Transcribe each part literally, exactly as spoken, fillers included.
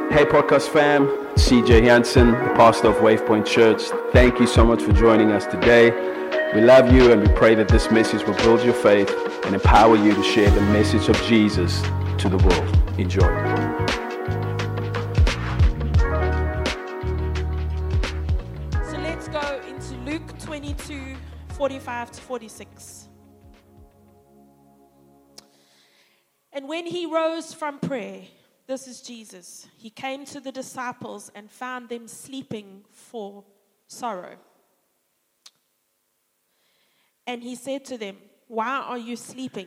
Hey podcast fam, C J Hansen, the pastor of Wavepoint Church. Thank you so much for joining us today. We love you and we pray that this message will build your faith and empower you to share the message of Jesus to the world. Enjoy. So let's go into Luke twenty-two, forty-five to forty-six. And when he rose from prayer, this is Jesus, he came to the disciples and found them sleeping for sorrow. And he said to them, "Why are you sleeping?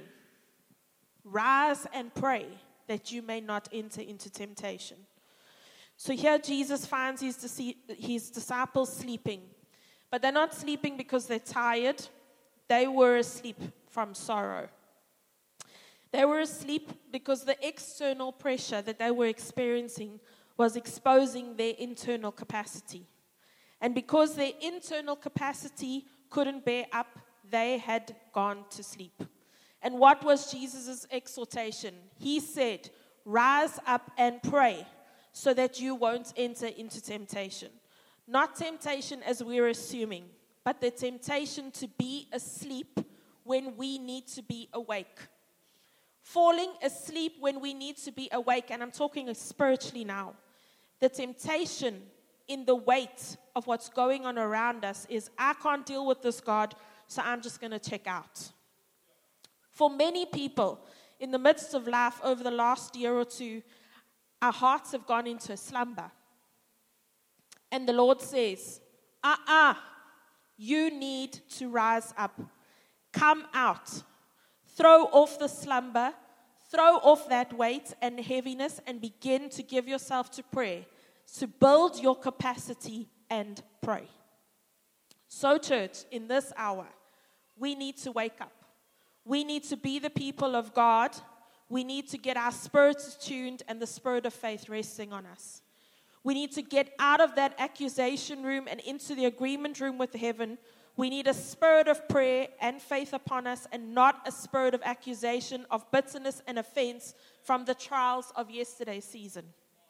Rise and pray that you may not enter into temptation." So here Jesus finds his, his disciples sleeping. But they're not sleeping because they're tired. They were asleep from sorrow. They were asleep because the external pressure that they were experiencing was exposing their internal capacity. And because their internal capacity couldn't bear up, they had gone to sleep. And what was Jesus' exhortation? He said, "Rise up and pray so that you won't enter into temptation." Not temptation as we're assuming, but the temptation to be asleep when we need to be awake. Falling asleep when we need to be awake, and I'm talking spiritually now. The temptation in the weight of what's going on around us is, I can't deal with this, God, so I'm just going to check out. For many people, in the midst of life over the last year or two, our hearts have gone into a slumber. And the Lord says, uh-uh, you need to rise up. Come out. Throw off the slumber, throw off that weight and heaviness, and begin to give yourself to prayer, to build your capacity and pray. So, church, in this hour, we need to wake up. We need to be the people of God. We need to get our spirits tuned and the spirit of faith resting on us. We need to get out of that accusation room and into the agreement room with heaven. We need a spirit of prayer and faith upon us, and not a spirit of accusation, of bitterness and offense from the trials of yesterday's season.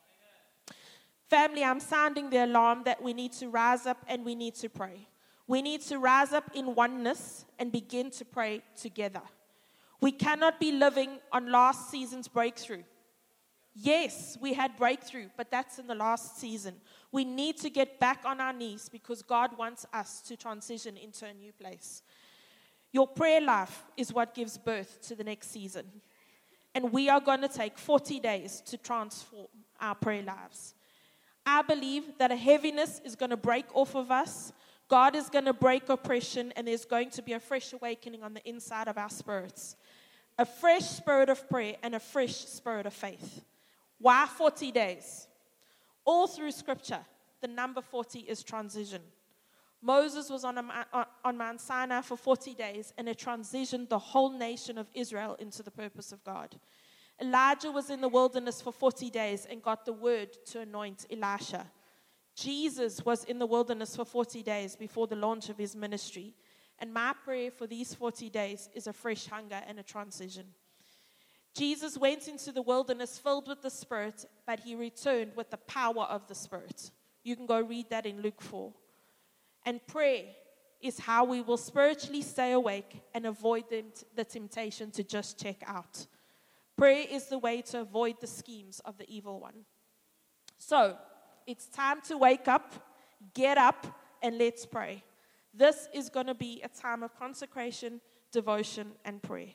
Family, I'm sounding the alarm that we need to rise up and we need to pray. We need to rise up in oneness and begin to pray together. We cannot be living on last season's breakthrough. Yes, we had breakthrough, but that's in the last season. We need to get back on our knees because God wants us to transition into a new place. Your prayer life is what gives birth to the next season. And we are going to take forty days to transform our prayer lives. I believe that a heaviness is going to break off of us. God is going to break oppression, and there's going to be a fresh awakening on the inside of our spirits. A fresh spirit of prayer and a fresh spirit of faith. Why forty days? All through Scripture, the number forty is transition. Moses was on, a, on Mount Sinai for forty days, and it transitioned the whole nation of Israel into the purpose of God. Elijah was in the wilderness for forty days and got the word to anoint Elisha. Jesus was in the wilderness for forty days before the launch of his ministry. And my prayer for these forty days is a fresh hunger and a transition. Jesus went into the wilderness filled with the Spirit, but he returned with the power of the Spirit. You can go read that in Luke four. And prayer is how we will spiritually stay awake and avoid the, the temptation to just check out. Prayer is the way to avoid the schemes of the evil one. So, it's time to wake up, get up, and let's pray. This is going to be a time of consecration, devotion, and prayer.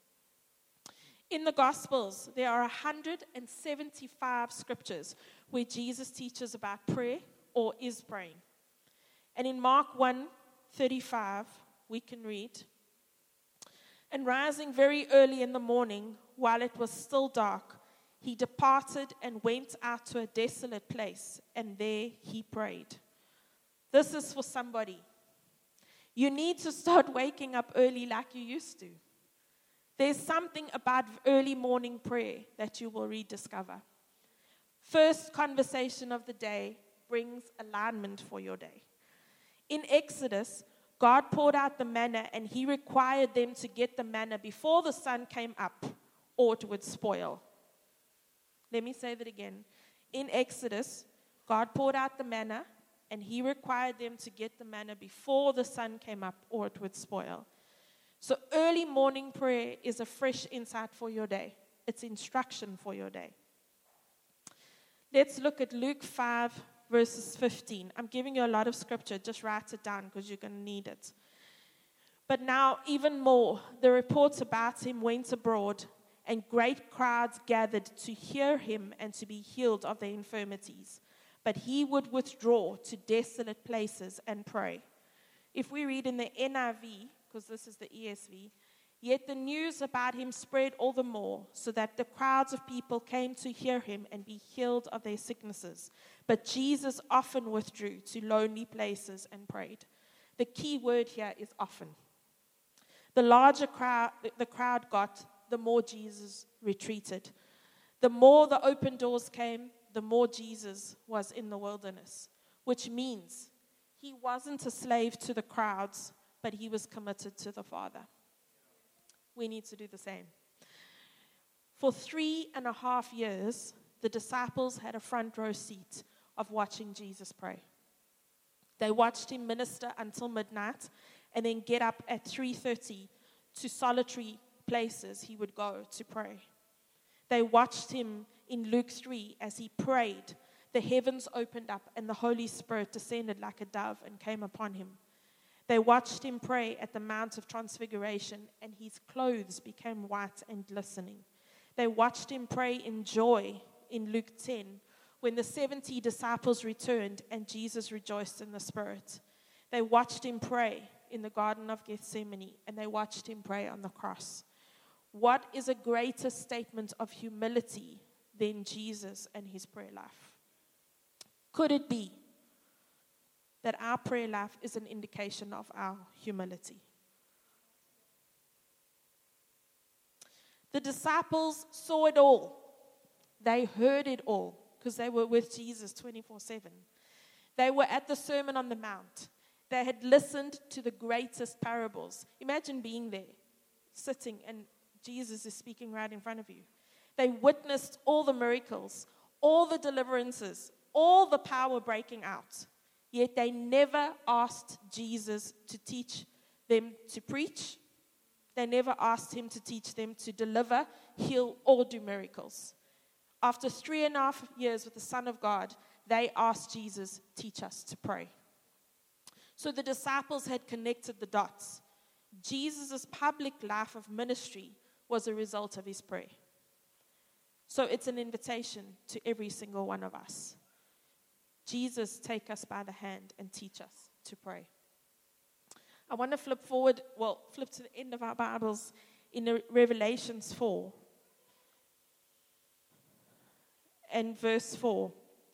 In the Gospels, there are one hundred seventy-five scriptures where Jesus teaches about prayer or is praying. And in Mark one thirty-five, we can read, "And rising very early in the morning, while it was still dark, he departed and went out to a desolate place, and there he prayed." This is for somebody. You need to start waking up early like you used to. There's something about early morning prayer that you will rediscover. First conversation of the day brings alignment for your day. In Exodus, God poured out the manna, and he required them to get the manna before the sun came up, or it would spoil. Let me say that again. In Exodus, God poured out the manna, and he required them to get the manna before the sun came up, or it would spoil. So early morning prayer is a fresh insight for your day. It's instruction for your day. Let's look at Luke five, verses fifteen. I'm giving you a lot of scripture. Just write it down because you're going to need it. But now, even more, the reports about him went abroad, and great crowds gathered to hear him and to be healed of their infirmities. But he would withdraw to desolate places and pray. If we read in the N I V, because this is the E S V, yet the news about him spread all the more, so that the crowds of people came to hear him and be healed of their sicknesses. But Jesus often withdrew to lonely places and prayed. The key word here is often. The larger crowd, the crowd got, the more Jesus retreated. The more the open doors came, the more Jesus was in the wilderness, which means he wasn't a slave to the crowds, but he was committed to the Father. We need to do the same. For three and a half years, the disciples had a front row seat of watching Jesus pray. They watched him minister until midnight and then get up at three thirty to solitary places he would go to pray. They watched him in Luke three as he prayed. The heavens opened up and the Holy Spirit descended like a dove and came upon him. They watched him pray at the Mount of Transfiguration, and his clothes became white and glistening. They watched him pray in joy in Luke ten, when the seventy disciples returned and Jesus rejoiced in the Spirit. They watched him pray in the Garden of Gethsemane, and they watched him pray on the cross. What is a greater statement of humility than Jesus and his prayer life? Could it be that our prayer life is an indication of our humility? The disciples saw it all. They heard it all because they were with Jesus twenty-four seven. They were at the Sermon on the Mount. They had listened to the greatest parables. Imagine being there, sitting, and Jesus is speaking right in front of you. They witnessed all the miracles, all the deliverances, all the power breaking out. Yet they never asked Jesus to teach them to preach. They never asked him to teach them to deliver, heal, or do miracles. After three and a half years with the Son of God, they asked Jesus, teach us to pray. So the disciples had connected the dots. Jesus' public life of ministry was a result of his prayer. So it's an invitation to every single one of us. Jesus, take us by the hand and teach us to pray. I want to flip forward, well, flip to the end of our Bibles in Revelations four and verse four.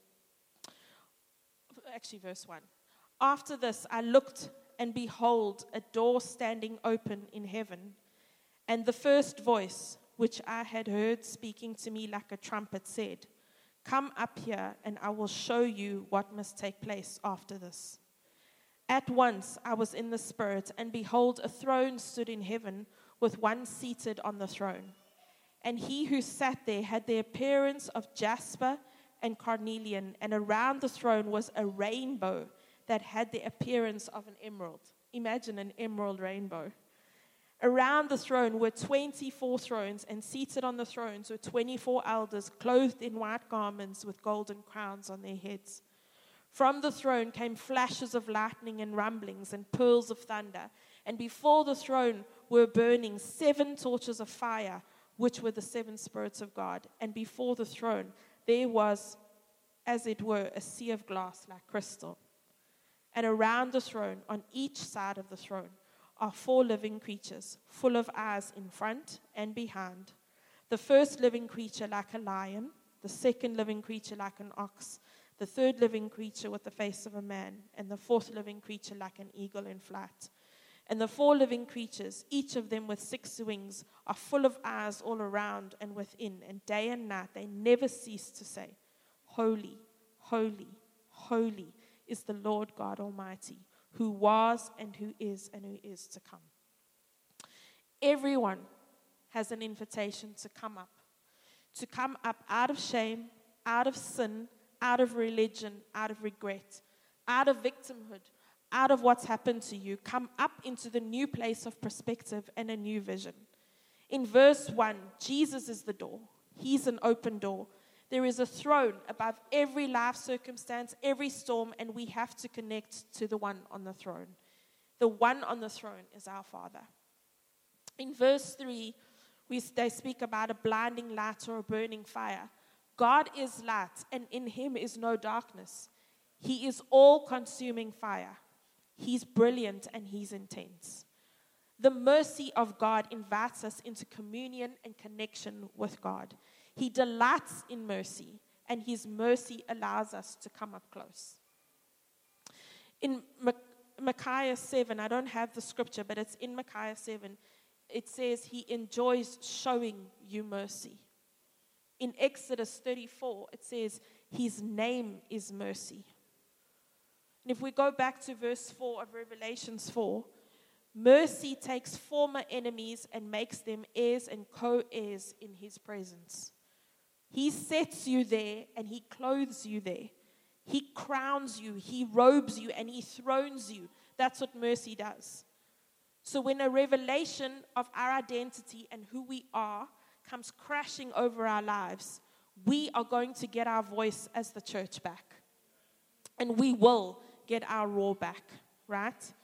Actually, verse one. After this, I looked, and behold, a door standing open in heaven, and the first voice, which I had heard speaking to me like a trumpet, said, come up here, and I will show you what must take place after this. At once I was in the Spirit, and behold, a throne stood in heaven, with one seated on the throne. And he who sat there had the appearance of jasper and carnelian, and around the throne was a rainbow that had the appearance of an emerald. Imagine an emerald rainbow. Around the throne were twenty-four thrones, and seated on the thrones were twenty-four elders, clothed in white garments with golden crowns on their heads. From the throne came flashes of lightning and rumblings and peals of thunder. And before the throne were burning seven torches of fire, which were the seven spirits of God. And before the throne there was, as it were, a sea of glass like crystal. And around the throne, on each side of the throne, are four living creatures, full of eyes in front and behind. The first living creature like a lion, the second living creature like an ox, the third living creature with the face of a man, and the fourth living creature like an eagle in flight. And the four living creatures, each of them with six wings, are full of eyes all around and within, and day and night they never cease to say, Holy, holy, holy is the Lord God Almighty, who was and who is and who is to come. Everyone has an invitation to come up, to come up out of shame, out of sin, out of religion, out of regret, out of victimhood, out of what's happened to you. Come up into the new place of perspective and a new vision. In verse one, Jesus is the door. He's an open door. There is a throne above every life circumstance, every storm, and we have to connect to the one on the throne. The one on the throne is our Father. In verse three, we, they speak about a blinding light or a burning fire. God is light, and in him is no darkness. He is all-consuming fire. He's brilliant, and he's intense. The mercy of God invites us into communion and connection with God. He delights in mercy, and his mercy allows us to come up close. In Micaiah seven, I don't have the scripture, but it's in Micaiah seven, it says he enjoys showing you mercy. In Exodus thirty-four, it says his name is mercy. And if we go back to verse four of Revelations four, mercy takes former enemies and makes them heirs and co-heirs in his presence. He sets you there and he clothes you there. He crowns you, he robes you, and he thrones you. That's what mercy does. So when a revelation of our identity and who we are comes crashing over our lives, we are going to get our voice as the church back. And we will get our roar back, right?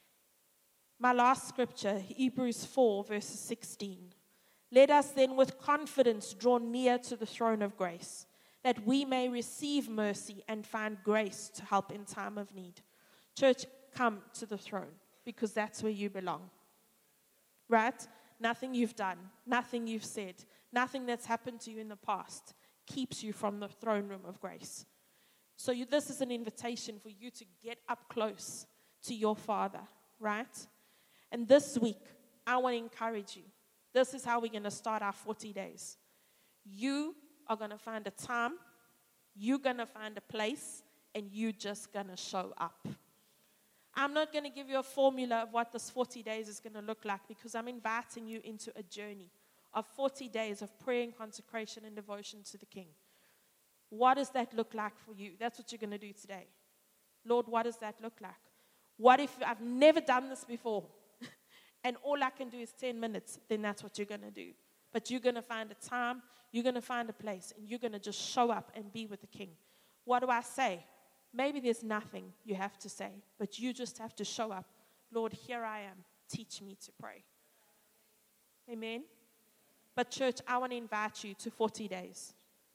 My last scripture, Hebrews four, verses sixteen. Let us then with confidence draw near to the throne of grace, that we may receive mercy and find grace to help in time of need. Church, come to the throne, because that's where you belong. Right? Nothing you've done, nothing you've said, nothing that's happened to you in the past keeps you from the throne room of grace. So you, this is an invitation for you to get up close to your Father, right? And this week, I want to encourage you. This is how we're going to start our forty days. You are going to find a time, you're going to find a place, and you're just going to show up. I'm not going to give you a formula of what this forty days is going to look like, because I'm inviting you into a journey of forty days of prayer and consecration and devotion to the King. What does that look like for you? That's what you're going to do today. Lord, what does that look like? What if I've never done this before? And all I can do is ten minutes, then that's what you're going to do. But you're going to find a time, you're going to find a place, and you're going to just show up and be with the King. What do I say? Maybe there's nothing you have to say, but you just have to show up. Lord, here I am. Teach me to pray. Amen? But church, I want to invite you to forty days.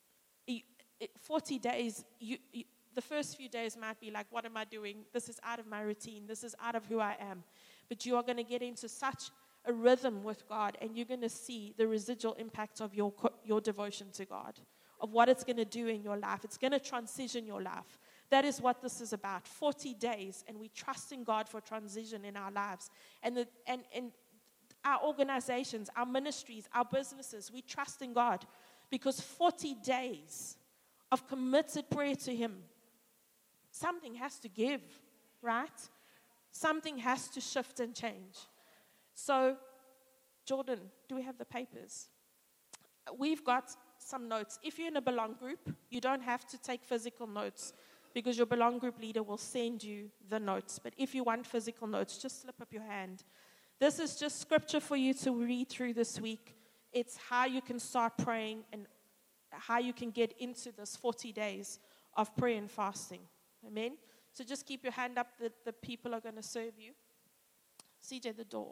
forty days, you, you, the first few days might be like, what am I doing? This is out of my routine. This is out of who I am. But you are going to get into such a rhythm with God, and you're going to see the residual impact of your, your devotion to God, of what it's going to do in your life. It's going to transition your life. That is what this is about. forty days, and we trust in God for transition in our lives. And, the, and, and our organizations, our ministries, our businesses, we trust in God, because forty days of committed prayer to Him, something has to give, right? Something has to shift and change. So, Jordan, do we have the papers? We've got some notes. If you're in a Belong group, you don't have to take physical notes, because your Belong group leader will send you the notes. But if you want physical notes, just slip up your hand. This is just scripture for you to read through this week. It's how you can start praying and how you can get into this forty days of prayer and fasting. Amen? So just keep your hand up. The, the people are going to serve you. C J, the door.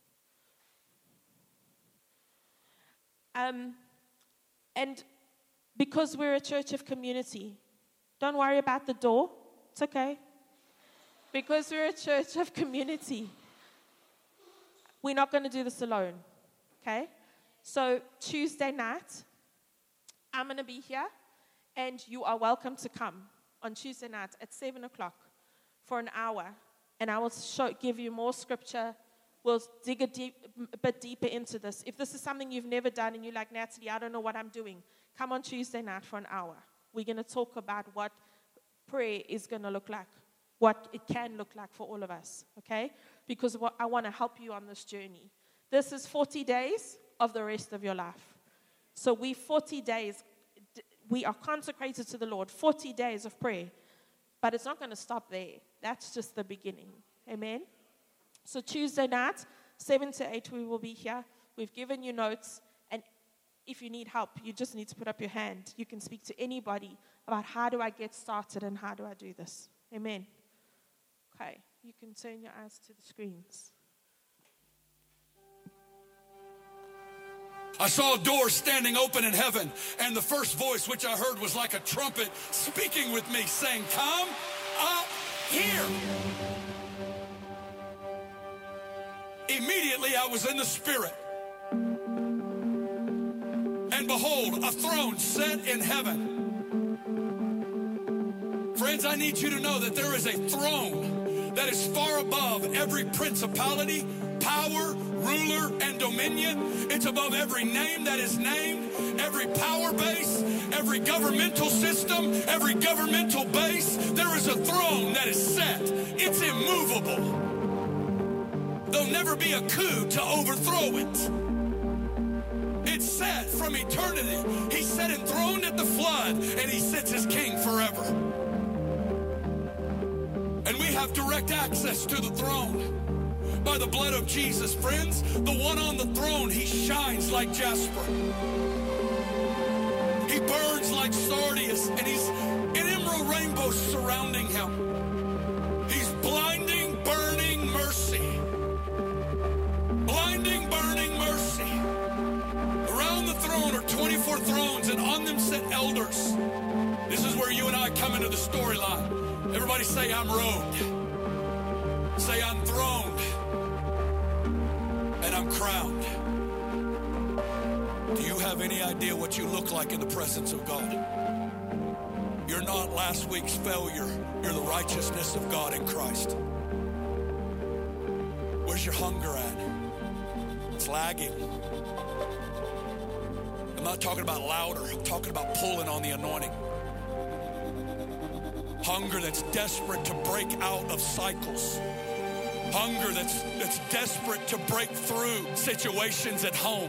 Um, and because we're a church of community, don't worry about the door. It's okay. Because we're a church of community, we're not going to do this alone. Okay? So Tuesday night, I'm going to be here, and you are welcome to come on Tuesday night at seven o'clock for an hour, and I will show, give you more scripture. We'll dig a, deep, a bit deeper into this. If this is something you've never done and you're like, Natalie, I don't know what I'm doing, come on Tuesday night for an hour. We're going to talk about what prayer is going to look like, what it can look like for all of us, okay? Because what, I want to help you on this journey. This is forty days of the rest of your life. So we forty days, we are consecrated to the Lord, forty days of prayer. But it's not going to stop there. That's just the beginning. Amen? So Tuesday night, seven to eight, we will be here. We've given you notes. And if you need help, you just need to put up your hand. You can speak to anybody about how do I get started and how do I do this. Amen? Okay, you can turn your eyes to the screens. I saw a door standing open in heaven, and the first voice which I heard was like a trumpet speaking with me, saying, "Come up here." Immediately I was in the Spirit. And behold, a throne set in heaven. Friends, I need you to know that there is a throne that is far above every principality, power, ruler, and dominion. It's above every name that is named, every power base, every governmental system, every governmental base. There is a throne that is set. It's immovable. There'll never be a coup to overthrow it. It's set from eternity. He sat enthroned at the flood, and he sits as king forever. And we have direct access to the throne by the blood of Jesus, friends. The one on the throne, he shines like jasper. He burns like sardius, and he's an emerald rainbow surrounding him. He's blinding, burning mercy. Blinding, burning mercy. Around the throne are twenty-four thrones, and on them sit elders. This is where you and I come into the storyline. Everybody say, "I'm robed." Say, "I'm throned." And I'm crowned. Do you have any idea what you look like in the presence of God? You're not last week's failure. You're the righteousness of God in Christ. Where's your hunger at? It's lagging. I'm not talking about louder. I'm talking about pulling on the anointing. Hunger that's desperate to break out of cycles. Hunger that's that's desperate to break through situations at home.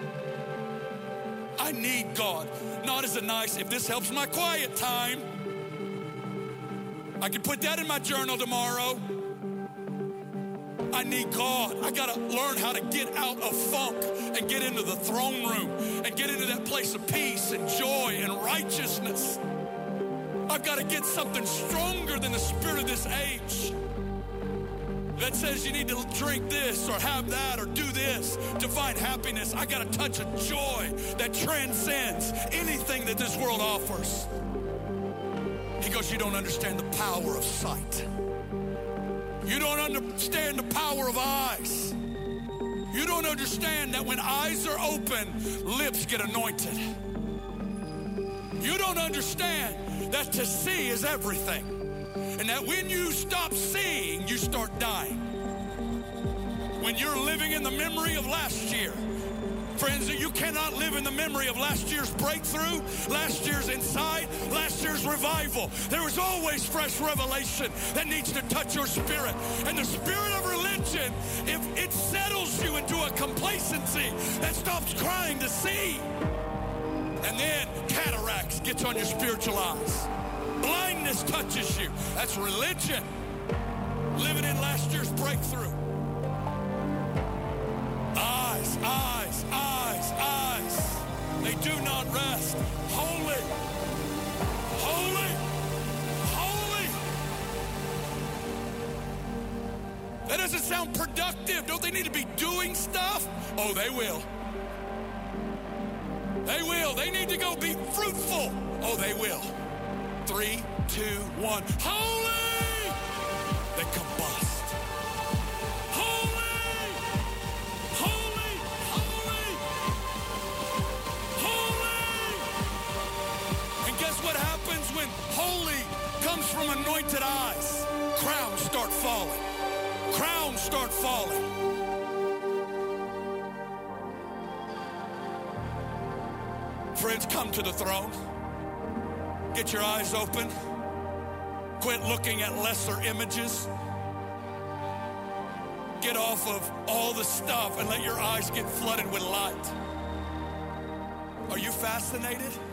I need God, not as a nice, if this helps my quiet time, I can put that in my journal tomorrow. I need God. I gotta learn how to get out of funk and get into the throne room and get into that place of peace and joy and righteousness. I've got to get something stronger than the spirit of this age that says you need to drink this or have that or do this to find happiness. I got to touch a joy that transcends anything that this world offers. He goes, you don't understand the power of sight. You don't understand the power of eyes. You don't understand that when eyes are open, lips get anointed. You don't understand that to see is everything. And that when you stop seeing, you start dying. When you're living in the memory of last year, friends, you cannot live in the memory of last year's breakthrough, last year's insight, last year's revival. There is always fresh revelation that needs to touch your spirit. And the spirit of religion, if it settles you into a complacency that stops crying to see, and then cataracts gets on your spiritual eyes. Blindness touches you. That's religion. Living in last year's breakthrough. Eyes, eyes, eyes, eyes. They do not rest. Holy, holy, holy. That doesn't sound productive. Don't they need to be doing stuff? Oh, they will. They will. They need to go be fruitful. Oh, they will. Three, two, one. Holy! They combust. Holy! Holy! Holy! Holy! And guess what happens when holy comes from anointed eyes? Crowns start falling. Crowns start falling. Friends, come to the throne. Get your eyes open. Quit looking at lesser images. Get off of all the stuff and let your eyes get flooded with light. Are you fascinated?